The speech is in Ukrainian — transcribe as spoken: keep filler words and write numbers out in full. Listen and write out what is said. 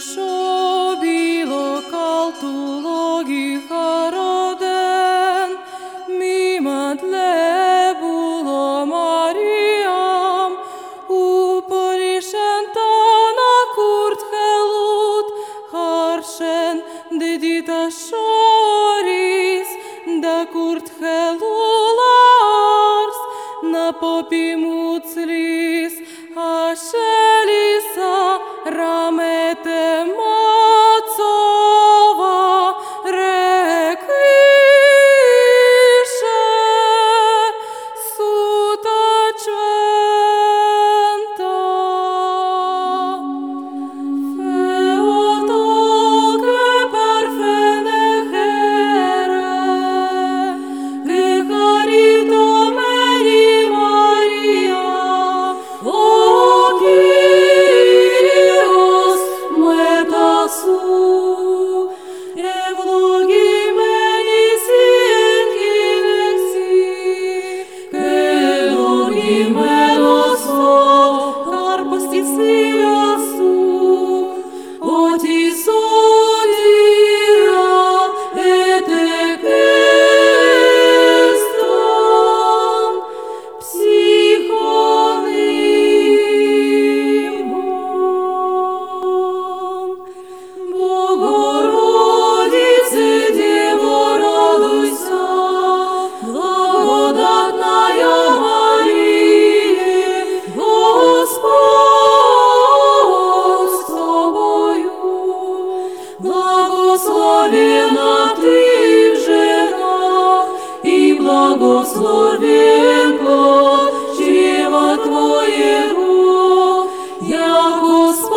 що білокалтологіха роден, мімадле було Маріям, у порішен та на курт хелут, харшен де діта шоріс, да курт хелуларс, на попі муцліс, а шеліса рамете мацова реквіше, сута чвента. Феотоке перфенехере, гекаріто мені Марія, Kyrios metasu, evlogimenis in gilexi, kelogimenos o carpos tisiasu, otis odira et ekestan, psycholimon. Богородице, Дева, радуйся, благодатная Мария, Господь с тобою, благословена ты в женах, и благословен плод чрева твоего, яко